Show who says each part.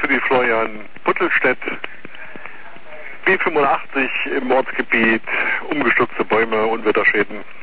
Speaker 1: die Florian Buttelstedt. B85 im Ortsgebiet, umgestürzte Bäume, Unwetterschäden.